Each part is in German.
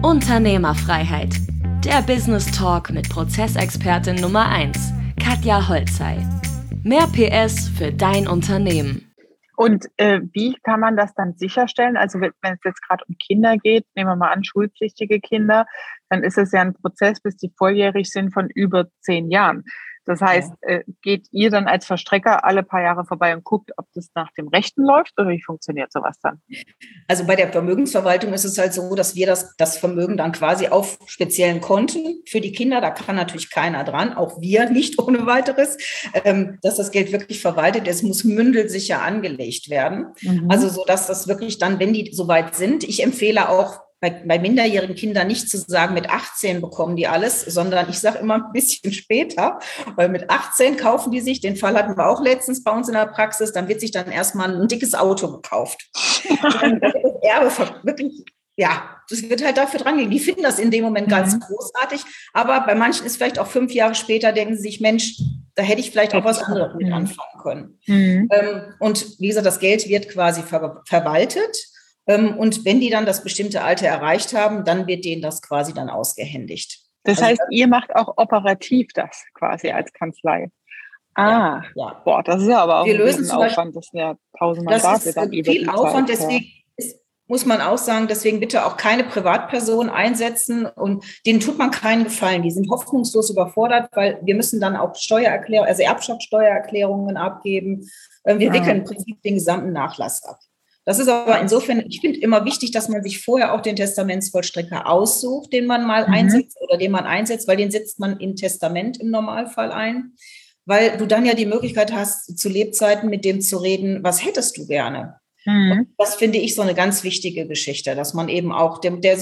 Unternehmerfreiheit. Der Business Talk mit Prozessexpertin Nummer 1, Katja Holzei. Mehr PS für dein Unternehmen. Und wie kann man das dann sicherstellen? Also wenn es jetzt gerade um Kinder geht, nehmen wir mal an, schulpflichtige Kinder, dann ist es ja ein Prozess, bis die volljährig sind, von über 10 Jahren. Das heißt, geht ihr dann als Verstrecker alle paar Jahre vorbei und guckt, ob das nach dem Rechten läuft, oder wie funktioniert sowas dann? Also bei der Vermögensverwaltung ist es halt so, dass wir das Vermögen dann quasi auf speziellen Konten für die Kinder, da kann natürlich keiner dran, auch wir nicht ohne weiteres, dass das Geld wirklich verwaltet ist, muss mündelsicher angelegt werden. Also so, dass das wirklich dann, wenn die soweit sind, ich empfehle auch, bei minderjährigen Kindern nicht zu sagen, mit 18 bekommen die alles, sondern ich sage immer ein bisschen später, weil mit 18 kaufen die sich, den Fall hatten wir auch letztens bei uns in der Praxis, dann wird sich dann erstmal ein dickes Auto gekauft. Dann wird das Erbe wirklich, ja, das wird halt dafür dran gehen. Die finden das in dem Moment ganz großartig, aber bei manchen ist vielleicht auch 5 Jahre später, denken sie sich, Mensch, da hätte ich vielleicht auch was anderes mit anfangen können. Und wie gesagt, das Geld wird quasi verwaltet. Und wenn die dann das bestimmte Alter erreicht haben, dann wird denen das quasi dann ausgehändigt. Das heißt, ihr macht auch operativ das quasi als Kanzlei. Ja. Boah, das ist ja aber auch ein Riesenaufwand. Das sind ja 1000 Mandate. Das ist viel Aufwand, deswegen muss man auch sagen, deswegen bitte auch keine Privatperson einsetzen und denen tut man keinen Gefallen. Die sind hoffnungslos überfordert, weil wir müssen dann auch Erbschaftssteuererklärungen abgeben. Wir wickeln im Prinzip den gesamten Nachlass ab. Das ist aber insofern, ich finde immer wichtig, dass man sich vorher auch den Testamentsvollstrecker aussucht, den man mal einsetzt oder den man einsetzt, weil den setzt man in Testament im Normalfall ein, weil du dann ja die Möglichkeit hast, zu Lebzeiten mit dem zu reden, was hättest du gerne? Und das finde ich so eine ganz wichtige Geschichte, dass man eben auch,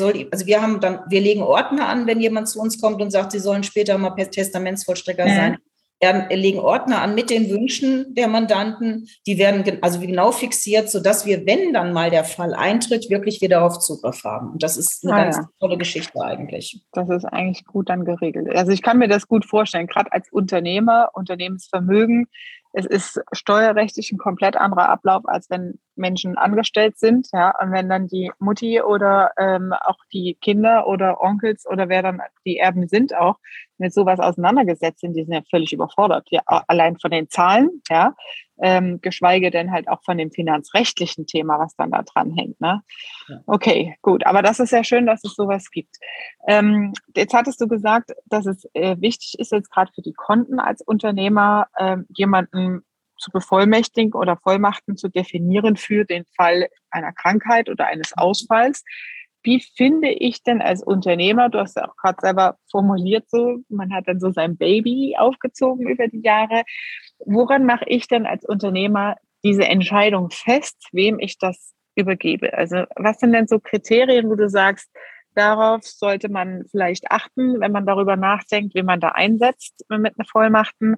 wir legen Ordner an, wenn jemand zu uns kommt und sagt, sie sollen später mal Testamentsvollstrecker sein. Wir legen Ordner an mit den Wünschen der Mandanten, die werden also genau fixiert, sodass wir, wenn dann mal der Fall eintritt, wirklich wieder darauf Zugriff haben. Und das ist eine ganz tolle Geschichte eigentlich. Das ist eigentlich gut dann geregelt. Also ich kann mir das gut vorstellen, gerade als Unternehmer, Unternehmensvermögen. Es ist steuerrechtlich ein komplett anderer Ablauf, als wenn Menschen angestellt sind. Ja, und wenn dann die Mutti oder auch die Kinder oder Onkels oder wer dann die Erben sind auch, mit sowas auseinandergesetzt sind, die sind ja völlig überfordert. Ja, allein von den Zahlen, ja, geschweige denn halt auch von dem finanzrechtlichen Thema, was dann da dran hängt. Ne? Okay, gut. Aber das ist ja schön, dass es sowas gibt. Jetzt hattest du gesagt, dass es wichtig ist, jetzt gerade für die Konten als Unternehmer jemanden zu bevollmächtigen oder Vollmachten zu definieren für den Fall einer Krankheit oder eines Ausfalls. Wie finde ich denn als Unternehmer, du hast ja auch gerade selber formuliert so, man hat dann so sein Baby aufgezogen über die Jahre. Woran mache ich denn als Unternehmer diese Entscheidung fest, wem ich das übergebe? Also was sind denn so Kriterien, wo du sagst, darauf sollte man vielleicht achten, wenn man darüber nachdenkt, wie man da einsetzt mit einer Vollmachten?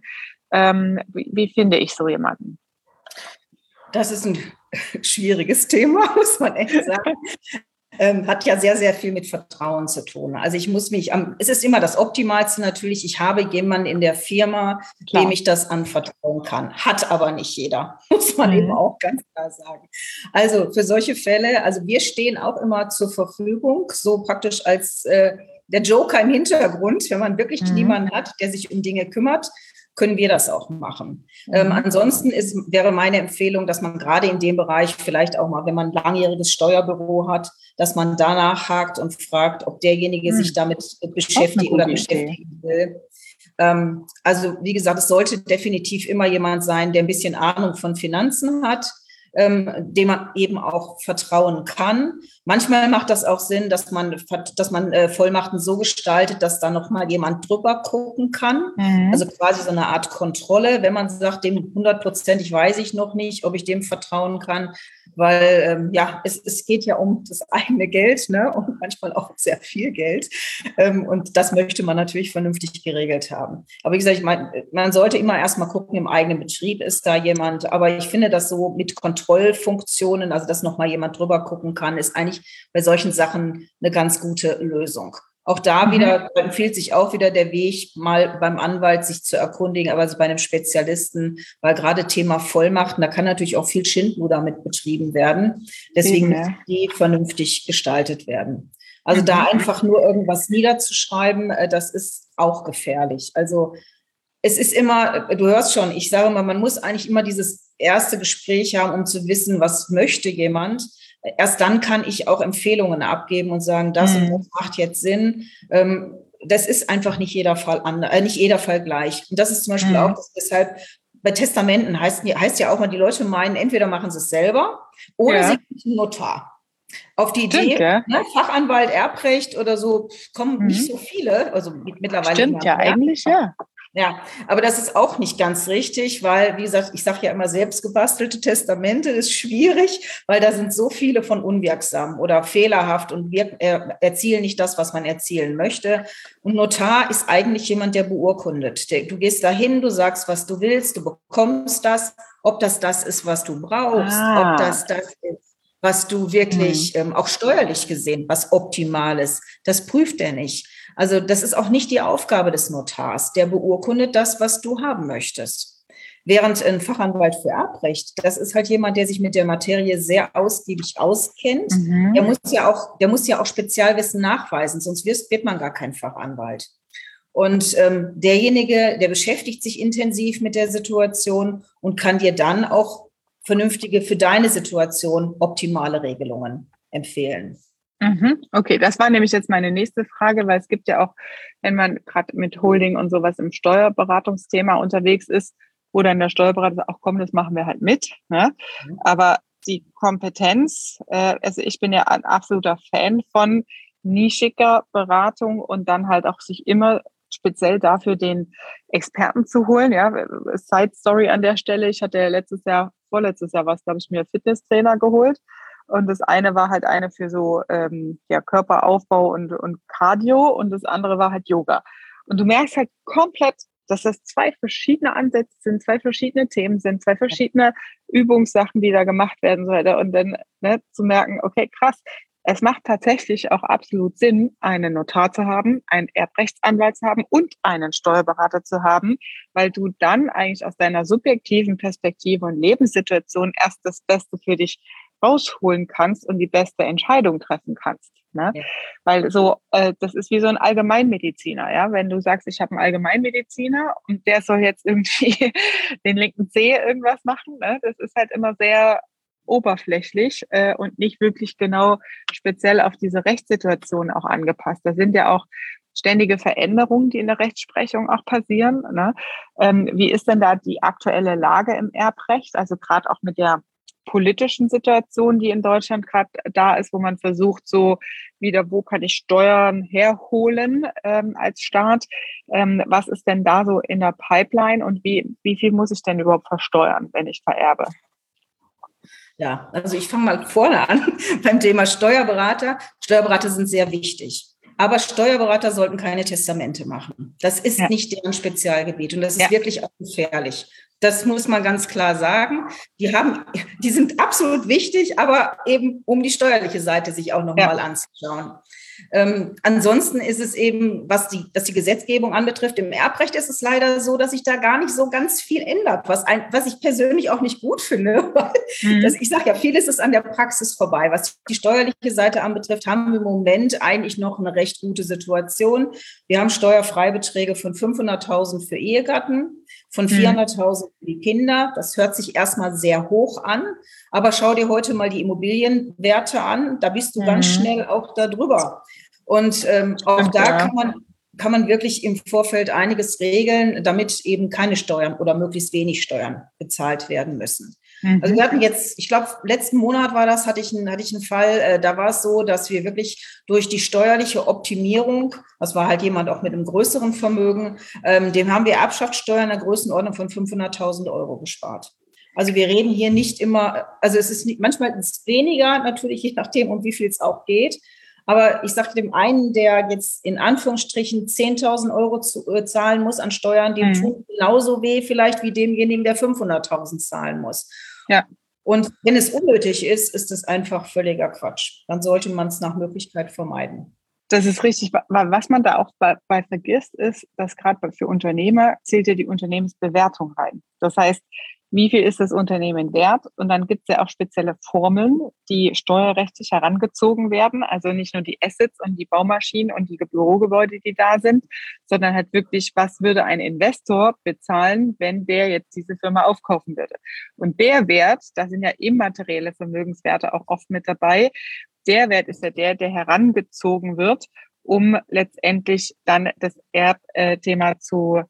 Wie finde ich so jemanden? Das ist ein schwieriges Thema, muss man echt sagen. Hat ja sehr, sehr viel mit Vertrauen zu tun. Also es ist immer das Optimalste natürlich, ich habe jemanden in der Firma, dem ich das anvertrauen kann. Hat aber nicht jeder, muss man eben auch ganz klar sagen. Also für solche Fälle, also wir stehen auch immer zur Verfügung, so praktisch als der Joker im Hintergrund, wenn man wirklich niemanden hat, der sich um Dinge kümmert, können wir das auch machen. Ansonsten wäre meine Empfehlung, dass man gerade in dem Bereich vielleicht auch mal, wenn man ein langjähriges Steuerbüro hat, dass man danach hakt und fragt, ob derjenige sich damit beschäftigt oder beschäftigen will. Also wie gesagt, es sollte definitiv immer jemand sein, der ein bisschen Ahnung von Finanzen hat, dem man eben auch vertrauen kann. Manchmal macht das auch Sinn, dass man Vollmachten so gestaltet, dass da noch mal jemand drüber gucken kann. Also quasi so eine Art Kontrolle, wenn man sagt, dem 100%ig weiß ich noch nicht, ob ich dem vertrauen kann, weil es geht ja um das eigene Geld, ne? Und manchmal auch sehr viel Geld. Und das möchte man natürlich vernünftig geregelt haben. Aber wie gesagt, man sollte immer erstmal gucken, im eigenen Betrieb ist da jemand. Aber ich finde das so mit Kontrollfunktionen, also dass noch mal jemand drüber gucken kann, ist eigentlich bei solchen Sachen eine ganz gute Lösung. Auch da wieder empfiehlt sich auch wieder der Weg, mal beim Anwalt sich zu erkundigen, aber also bei einem Spezialisten, weil gerade Thema Vollmachten, da kann natürlich auch viel Schindluder mit betrieben werden. Deswegen müssen die vernünftig gestaltet werden. Also da einfach nur irgendwas niederzuschreiben, das ist auch gefährlich. Also es ist immer, du hörst schon, ich sage mal, man muss eigentlich immer dieses erste Gespräch haben, um zu wissen, was möchte jemand. Erst dann kann ich auch Empfehlungen abgeben und sagen, das und das macht jetzt Sinn. Das ist einfach nicht jeder Fall nicht jeder Fall gleich. Und das ist zum Beispiel auch deshalb bei Testamenten heißt ja auch mal, die Leute meinen, entweder machen sie es selber oder sie gehen zum Notar. Auf die Idee, Fachanwalt, Erbrecht oder so, kommen nicht so viele, also mittlerweile. Stimmt ja eigentlich, ja. Ja, aber das ist auch nicht ganz richtig, weil, wie gesagt, ich sage ja immer, selbst gebastelte Testamente ist schwierig, weil da sind so viele von unwirksam oder fehlerhaft und erzielen nicht das, was man erzielen möchte. Und Notar ist eigentlich jemand, der beurkundet. Du gehst dahin, du sagst, was du willst, du bekommst das, ob das ist, was du brauchst, ob das ist, was du wirklich auch steuerlich gesehen, was optimal ist. Das prüft er nicht. Also das ist auch nicht die Aufgabe des Notars. Der beurkundet das, was du haben möchtest. Während ein Fachanwalt für Erbrecht, das ist halt jemand, der sich mit der Materie sehr ausgiebig auskennt. Der muss ja auch Spezialwissen nachweisen, sonst wird man gar kein Fachanwalt. Und derjenige, der beschäftigt sich intensiv mit der Situation und kann dir dann auch vernünftige, für deine Situation optimale Regelungen empfehlen. Okay, das war nämlich jetzt meine nächste Frage, weil es gibt ja auch, wenn man gerade mit Holding und sowas im Steuerberatungsthema unterwegs ist, wo dann der Steuerberater sagt, ach komm, das machen wir halt mit. Ne? Aber die Kompetenz, also ich bin ja ein absoluter Fan von nischiger Beratung und dann halt auch sich immer speziell dafür den Experten zu holen. Ja, Side Story an der Stelle, ich hatte vorletztes Jahr was, da habe ich mir Fitnesstrainer geholt. Und das eine war halt eine für so Körperaufbau und Cardio und das andere war halt Yoga. Und du merkst halt komplett, dass das zwei verschiedene Ansätze sind, zwei verschiedene Themen sind, zwei verschiedene Übungssachen, die da gemacht werden sollen. Und dann zu merken, okay, krass, es macht tatsächlich auch absolut Sinn, einen Notar zu haben, einen Erbrechtsanwalt zu haben und einen Steuerberater zu haben, weil du dann eigentlich aus deiner subjektiven Perspektive und Lebenssituation erst das Beste für dich rausholen kannst und die beste Entscheidung treffen kannst. Ne? Ja. Weil so, das ist wie so ein Allgemeinmediziner, ja. Wenn du sagst, ich habe einen Allgemeinmediziner und der soll jetzt irgendwie den linken Zeh irgendwas machen, ne? Das ist halt immer sehr oberflächlich und nicht wirklich genau speziell auf diese Rechtssituation auch angepasst. Da sind ja auch ständige Veränderungen, die in der Rechtsprechung auch passieren. Ne? Wie ist denn da die aktuelle Lage im Erbrecht? Also gerade auch mit der politischen Situation, die in Deutschland gerade da ist, wo man versucht, so wieder, wo kann ich Steuern herholen als Staat? Was ist denn da so in der Pipeline und wie viel muss ich denn überhaupt versteuern, wenn ich vererbe? Ja, also ich fange mal vorne an beim Thema Steuerberater. Steuerberater sind sehr wichtig. Aber Steuerberater sollten keine Testamente machen. Das ist nicht deren Spezialgebiet und das ist wirklich auch gefährlich. Das muss man ganz klar sagen. Die sind absolut wichtig, aber eben um die steuerliche Seite sich auch nochmal anzuschauen. Ansonsten ist es eben, was die Gesetzgebung anbetrifft, im Erbrecht ist es leider so, dass sich da gar nicht so ganz viel ändert, was ich persönlich auch nicht gut finde. Ich sage ja, vieles ist an der Praxis vorbei. Was die steuerliche Seite anbetrifft, haben wir im Moment eigentlich noch eine recht gute Situation. Wir haben Steuerfreibeträge von 500.000 für Ehegatten, von 400.000 für die Kinder. Das hört sich erstmal sehr hoch an, aber schau dir heute mal die Immobilienwerte an, da bist du ganz schnell auch da drüber. Und auch da kann man wirklich im Vorfeld einiges regeln, damit eben keine Steuern oder möglichst wenig Steuern bezahlt werden müssen. Also wir hatten jetzt, ich glaube, letzten Monat war das, hatte ich einen Fall, da war es so, dass wir wirklich durch die steuerliche Optimierung, das war halt jemand auch mit einem größeren Vermögen, dem haben wir Erbschaftssteuer in der Größenordnung von 500.000 Euro gespart. Also wir reden hier nicht immer, also es ist nicht, manchmal ist es weniger, natürlich je nachdem, um wie viel es auch geht. Aber ich sage dem einen, der jetzt in Anführungsstrichen 10.000 Euro zahlen muss an Steuern, dem tut genauso weh vielleicht wie demjenigen, der 500.000 zahlen muss. Ja. Und wenn es unnötig ist, ist es einfach völliger Quatsch. Dann sollte man es nach Möglichkeit vermeiden. Das ist richtig. Was man da auch bei vergisst, ist, dass gerade für Unternehmer zählt ja die Unternehmensbewertung rein. Das heißt, wie viel ist das Unternehmen wert? Und dann gibt es ja auch spezielle Formeln, die steuerrechtlich herangezogen werden. Also nicht nur die Assets und die Baumaschinen und die Bürogebäude, die da sind, sondern halt wirklich, was würde ein Investor bezahlen, wenn der jetzt diese Firma aufkaufen würde? Und der Wert, da sind ja immaterielle Vermögenswerte auch oft mit dabei. Der Wert ist ja der herangezogen wird, um letztendlich dann das Erbthema zu.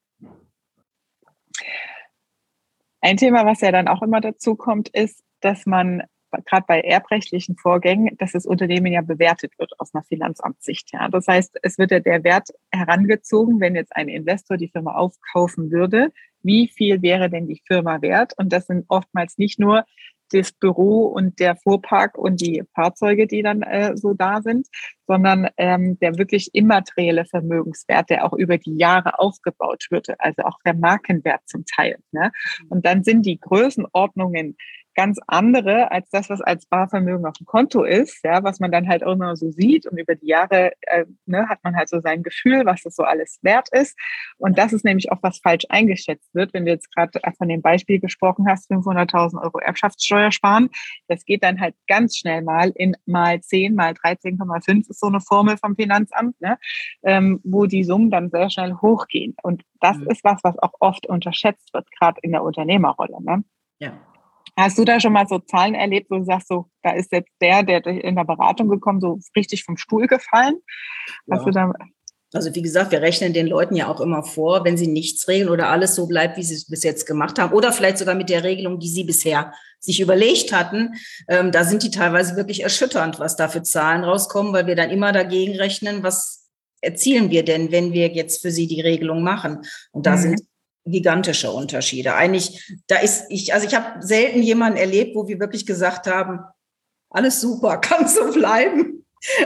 Ein Thema, was ja dann auch immer dazu kommt, ist, dass man gerade bei erbrechtlichen Vorgängen, dass das Unternehmen ja bewertet wird aus einer Finanzamtssicht. Ja. Das heißt, es wird ja der Wert herangezogen, wenn jetzt ein Investor die Firma aufkaufen würde, wie viel wäre denn die Firma wert? Und das sind oftmals nicht nur das Büro und der Fuhrpark und die Fahrzeuge, die dann so da sind, sondern der wirklich immaterielle Vermögenswert, der auch über die Jahre aufgebaut wird, also auch der Markenwert zum Teil. Ne? Und dann sind die Größenordnungen ganz andere als das, was als Barvermögen auf dem Konto ist, ja, was man dann halt auch immer so sieht, und über die Jahre hat man halt so sein Gefühl, was das so alles wert ist. Und das ist nämlich auch, was falsch eingeschätzt wird, wenn du jetzt gerade von dem Beispiel gesprochen hast, 500.000 Euro Erbschaftssteuer sparen, das geht dann halt ganz schnell mal in mal 10 mal 13,5 ist so eine Formel vom Finanzamt, ne, wo die Summen dann sehr schnell hochgehen. Und das ist was auch oft unterschätzt wird, gerade in der Unternehmerrolle. Ne? Ja. Hast du da schon mal so Zahlen erlebt, wo du sagst, so, da ist jetzt der in der Beratung gekommen, so richtig vom Stuhl gefallen? Hast du da? Also wie gesagt, wir rechnen den Leuten ja auch immer vor, wenn sie nichts regeln oder alles so bleibt, wie sie es bis jetzt gemacht haben, oder vielleicht sogar mit der Regelung, die sie bisher sich überlegt hatten, da sind die teilweise wirklich erschütternd, was da für Zahlen rauskommen, weil wir dann immer dagegen rechnen, was erzielen wir denn, wenn wir jetzt für sie die Regelung machen? Und da sind gigantische Unterschiede. Eigentlich, ich habe selten jemanden erlebt, wo wir wirklich gesagt haben, alles super, kann so bleiben.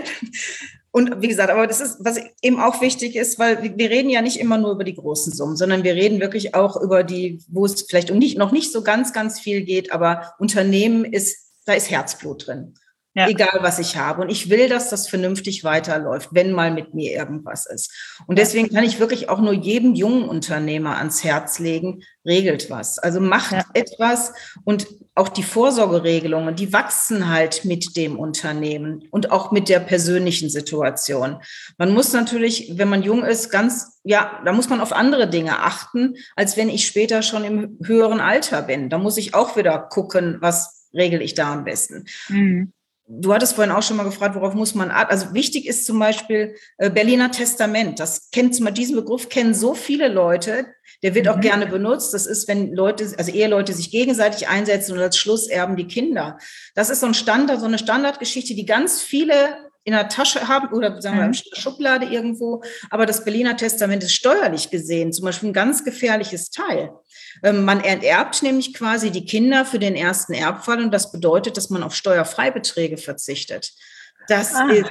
Und wie gesagt, aber das ist, was eben auch wichtig ist, weil wir reden ja nicht immer nur über die großen Summen, sondern wir reden wirklich auch über die, wo es vielleicht noch nicht so ganz, ganz viel geht, aber Unternehmen da ist Herzblut drin. Ja. Egal, was ich habe. Und ich will, dass das vernünftig weiterläuft, wenn mal mit mir irgendwas ist. Und deswegen kann ich wirklich auch nur jedem jungen Unternehmer ans Herz legen, regelt was. Also macht etwas, und auch die Vorsorgeregelungen, die wachsen halt mit dem Unternehmen und auch mit der persönlichen Situation. Man muss natürlich, wenn man jung ist, da muss man auf andere Dinge achten, als wenn ich später schon im höheren Alter bin. Da muss ich auch wieder gucken, was regel ich da am besten. Mhm. Du hattest vorhin auch schon mal gefragt, worauf muss man achten. Also wichtig ist zum Beispiel Berliner Testament. Diesen Begriff kennen so viele Leute. Der wird auch gerne benutzt. Das ist, wenn Eheleute sich gegenseitig einsetzen und als Schlusserben die Kinder. Das ist so eine Standardgeschichte, die ganz viele in der Tasche haben oder sagen wir in der Schublade irgendwo. Aber das Berliner Testament ist steuerlich gesehen zum Beispiel ein ganz gefährliches Teil. Man enterbt nämlich quasi die Kinder für den ersten Erbfall, und das bedeutet, dass man auf Steuerfreibeträge verzichtet. Das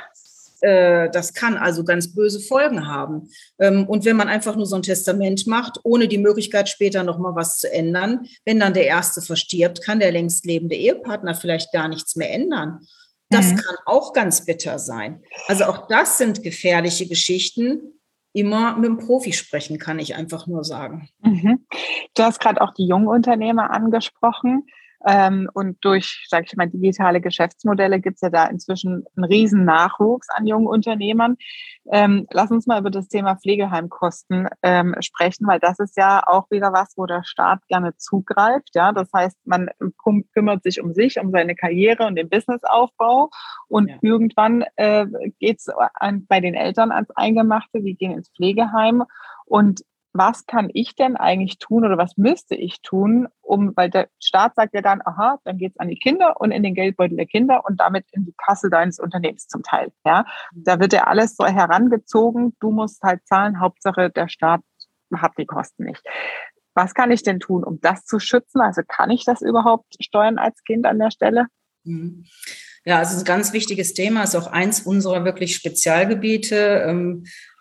kann also ganz böse Folgen haben. Und wenn man einfach nur so ein Testament macht, ohne die Möglichkeit später nochmal was zu ändern, wenn dann der Erste verstirbt, kann der längst lebende Ehepartner vielleicht gar nichts mehr ändern. Das kann auch ganz bitter sein. Also auch das sind gefährliche Geschichten. Immer mit dem Profi sprechen, kann ich einfach nur sagen. Du hast gerade auch die jungen Unternehmer angesprochen. Und durch, sage ich mal, digitale Geschäftsmodelle gibt es ja da inzwischen einen riesen Nachwuchs an jungen Unternehmern. Lass uns mal über das Thema Pflegeheimkosten sprechen, weil das ist ja auch wieder was, wo der Staat gerne zugreift. Ja, das heißt, man kümmert sich um seine Karriere und den Businessaufbau, und irgendwann geht es bei den Eltern ans Eingemachte. Die gehen ins Pflegeheim, und was kann ich denn eigentlich tun oder was müsste ich tun, weil der Staat sagt ja dann, aha, dann geht's an die Kinder und in den Geldbeutel der Kinder und damit in die Kasse deines Unternehmens zum Teil. Ja, da wird ja alles so herangezogen. Du musst halt zahlen. Hauptsache der Staat hat die Kosten nicht. Was kann ich denn tun, um das zu schützen? Also kann ich das überhaupt steuern als Kind an der Stelle? Ja, also ein ganz wichtiges Thema, ist auch eins unserer wirklich Spezialgebiete.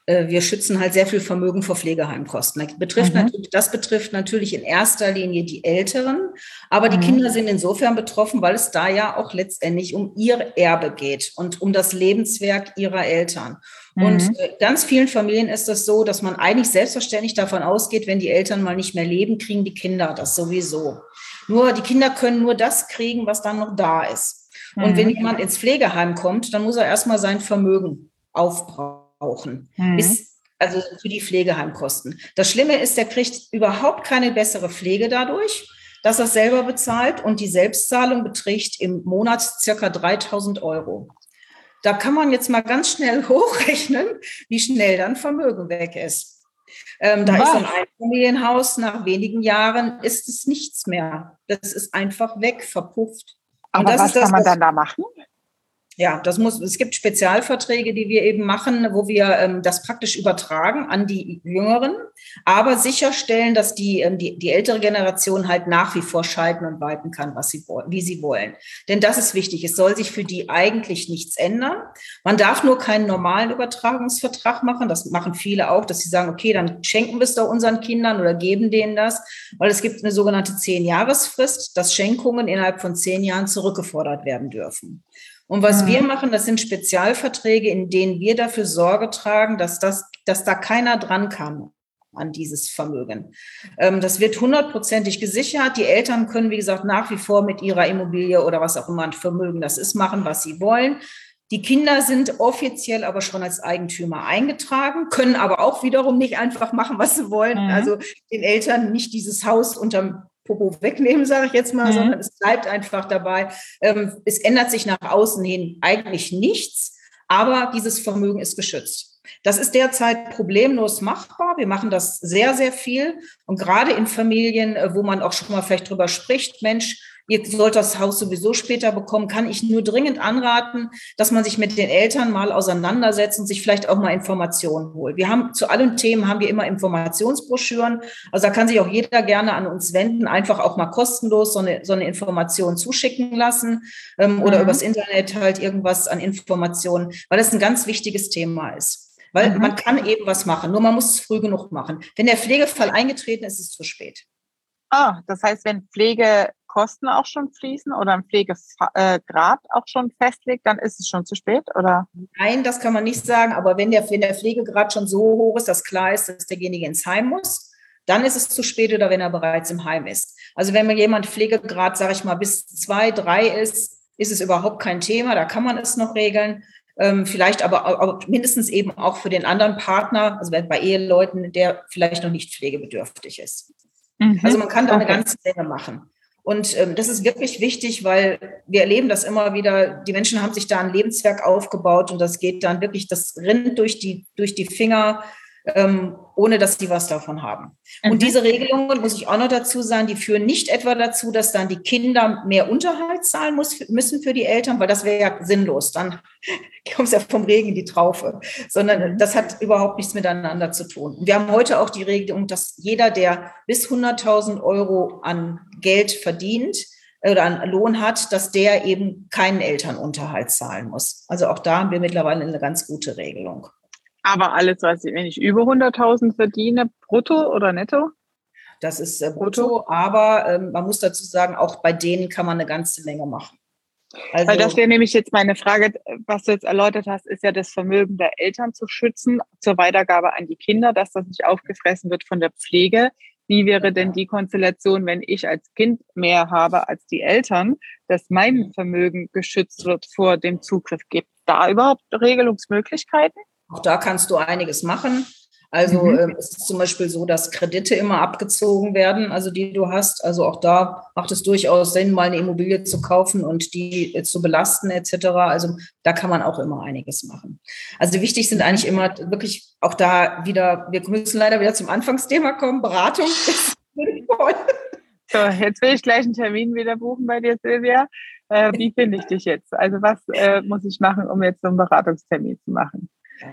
wir schützen halt sehr viel Vermögen vor Pflegeheimkosten. Das betrifft natürlich in erster Linie die Älteren, aber die Kinder sind insofern betroffen, weil es da ja auch letztendlich um ihr Erbe geht und um das Lebenswerk ihrer Eltern. Und ganz vielen Familien ist das so, dass man eigentlich selbstverständlich davon ausgeht, wenn die Eltern mal nicht mehr leben, kriegen die Kinder das sowieso. Nur die Kinder können nur das kriegen, was dann noch da ist. Und wenn jemand ins Pflegeheim kommt, dann muss er erstmal sein Vermögen aufbrauchen, also für die Pflegeheimkosten. Das Schlimme ist, der kriegt überhaupt keine bessere Pflege dadurch, dass er es selber bezahlt, und die Selbstzahlung beträgt im Monat circa 3.000 €. Da kann man jetzt mal ganz schnell hochrechnen, wie schnell dann Vermögen weg ist. Da ist ein Einfamilienhaus, nach wenigen Jahren ist es nichts mehr. Das ist einfach weg, verpufft. Aber was kann man dann da machen? Ja, es gibt Spezialverträge, die wir eben machen, wo wir das praktisch übertragen an die Jüngeren, aber sicherstellen, dass die ältere Generation halt nach wie vor schalten und walten kann, wie sie wollen. Denn das ist wichtig. Es soll sich für die eigentlich nichts ändern. Man darf nur keinen normalen Übertragungsvertrag machen. Das machen viele auch, dass sie sagen, okay, dann schenken wir es doch unseren Kindern oder geben denen das, weil es gibt eine sogenannte 10-Jahresfrist, dass Schenkungen innerhalb von 10 Jahren zurückgefordert werden dürfen. Und was wir machen, das sind Spezialverträge, in denen wir dafür Sorge tragen, dass da keiner dran kann an dieses Vermögen. Das wird 100%ig gesichert. Die Eltern können, wie gesagt, nach wie vor mit ihrer Immobilie oder was auch immer ein Vermögen das ist, machen, was sie wollen. Die Kinder sind offiziell aber schon als Eigentümer eingetragen, können aber auch wiederum nicht einfach machen, was sie wollen. Also den Eltern nicht dieses Haus unterm Popo wegnehmen, sage ich jetzt mal, sondern es bleibt einfach dabei. Es ändert sich nach außen hin eigentlich nichts, aber dieses Vermögen ist geschützt. Das ist derzeit problemlos machbar. Wir machen das sehr, sehr viel. Und gerade in Familien, wo man auch schon mal vielleicht drüber spricht, Mensch, ihr sollt das Haus sowieso später bekommen, kann ich nur dringend anraten, dass man sich mit den Eltern mal auseinandersetzt und sich vielleicht auch mal Informationen holt. Zu allen Themen haben wir immer Informationsbroschüren. Also da kann sich auch jeder gerne an uns wenden, einfach auch mal kostenlos so eine Information zuschicken lassen oder übers Internet halt irgendwas an Informationen, weil das ein ganz wichtiges Thema ist. Weil man kann eben was machen, nur man muss es früh genug machen. Wenn der Pflegefall eingetreten ist, ist es zu spät. Das heißt, wenn Pflegekosten auch schon fließen oder ein Pflegegrad auch schon festlegt, dann ist es schon zu spät, oder? Nein, das kann man nicht sagen. Aber wenn der Pflegegrad schon so hoch ist, dass klar ist, dass derjenige ins Heim muss, dann ist es zu spät, oder wenn er bereits im Heim ist. Also wenn mir jemand Pflegegrad, sage ich mal, bis 2, 3 ist es überhaupt kein Thema. Da kann man es noch regeln. Vielleicht aber mindestens eben auch für den anderen Partner, also bei Eheleuten, der vielleicht noch nicht pflegebedürftig ist. Also man kann da eine ganze Menge machen. Und das ist wirklich wichtig, weil wir erleben das immer wieder. Die Menschen haben sich da ein Lebenswerk aufgebaut und das geht dann wirklich, das rinnt durch die Finger, ohne dass die was davon haben. Und diese Regelungen, muss ich auch noch dazu sagen, die führen nicht etwa dazu, dass dann die Kinder mehr Unterhalt zahlen müssen für die Eltern, weil das wäre ja sinnlos. Dann kommt es ja vom Regen in die Traufe. Sondern das hat überhaupt nichts miteinander zu tun. Und wir haben heute auch die Regelung, dass jeder, der bis 100.000 € an Geld verdient oder an Lohn hat, dass der eben keinen Elternunterhalt zahlen muss. Also auch da haben wir mittlerweile eine ganz gute Regelung. Aber alles, wenn ich über 100.000 verdiene, brutto oder netto? Das ist brutto, aber man muss dazu sagen, auch bei denen kann man eine ganze Menge machen. Also, weil das wäre nämlich jetzt meine Frage, was du jetzt erläutert hast, ist ja das Vermögen der Eltern zu schützen, zur Weitergabe an die Kinder, dass das nicht aufgefressen wird von der Pflege. Wie wäre denn die Konstellation, wenn ich als Kind mehr habe als die Eltern, dass mein Vermögen geschützt wird vor dem Zugriff? Gibt es da überhaupt Regelungsmöglichkeiten? Auch da kannst du einiges machen. Also es ist zum Beispiel so, dass Kredite immer abgezogen werden, also die du hast. Also auch da macht es durchaus Sinn, mal eine Immobilie zu kaufen und die zu belasten etc. Also da kann man auch immer einiges machen. Also wichtig sind eigentlich immer wirklich auch da wieder, wir müssen leider wieder zum Anfangsthema kommen, Beratung ist sinnvoll. So, jetzt will ich gleich einen Termin wieder buchen bei dir, Silvia. Wie finde ich dich jetzt? Also was muss ich machen, um jetzt so einen Beratungstermin zu machen?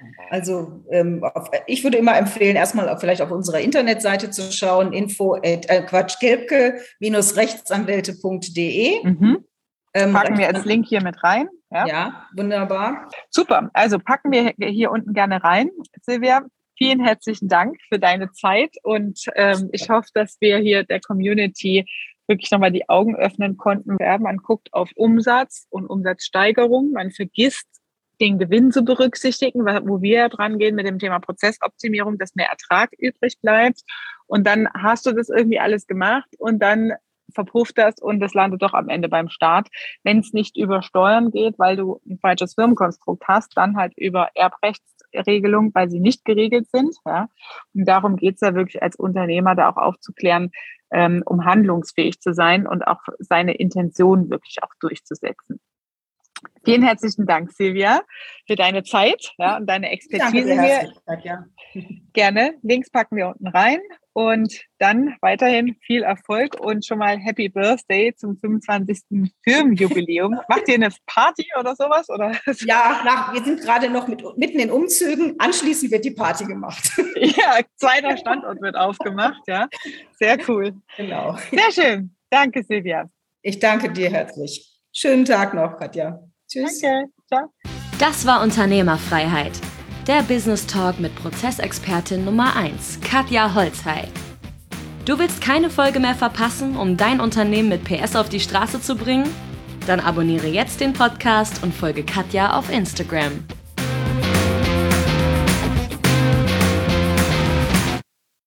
Also ich würde immer empfehlen, erstmal vielleicht auf unserer Internetseite zu schauen, gelbke-rechtsanwälte.de. Packen wir als Link hier mit rein. Ja, wunderbar. Super, also packen wir hier unten gerne rein. Silvia, vielen herzlichen Dank für deine Zeit und ich hoffe, dass wir hier der Community wirklich nochmal die Augen öffnen konnten. Man guckt auf Umsatz und Umsatzsteigerung, man vergisst, den Gewinn zu berücksichtigen, wo wir dran gehen mit dem Thema Prozessoptimierung, dass mehr Ertrag übrig bleibt. Und dann hast du das irgendwie alles gemacht und dann verpufft das und das landet doch am Ende beim Staat. Wenn es nicht über Steuern geht, weil du ein falsches Firmenkonstrukt hast, dann halt über Erbrechtsregelungen, weil sie nicht geregelt sind. Ja. Und darum geht es ja wirklich als Unternehmer, da auch aufzuklären, um handlungsfähig zu sein und auch seine Intention wirklich auch durchzusetzen. Vielen herzlichen Dank, Silvia, für deine Zeit und deine Expertise hier. Ja. Gerne. Links packen wir unten rein und dann weiterhin viel Erfolg und schon mal Happy Birthday zum 25. Firmenjubiläum. Macht ihr eine Party oder sowas? Oder? Ja, wir sind gerade noch mitten in Umzügen. Anschließend wird die Party gemacht. Ja, zweiter Standort wird aufgemacht. Ja, sehr cool. Genau. Sehr schön. Danke, Silvia. Ich danke dir herzlich. Schönen Tag noch, Katja. Tschüss. Danke. Ciao. Das war Unternehmerfreiheit. Der Business Talk mit Prozessexpertin Nummer 1, Katja Holzhey. Du willst keine Folge mehr verpassen, um dein Unternehmen mit PS auf die Straße zu bringen? Dann abonniere jetzt den Podcast und folge Katja auf Instagram.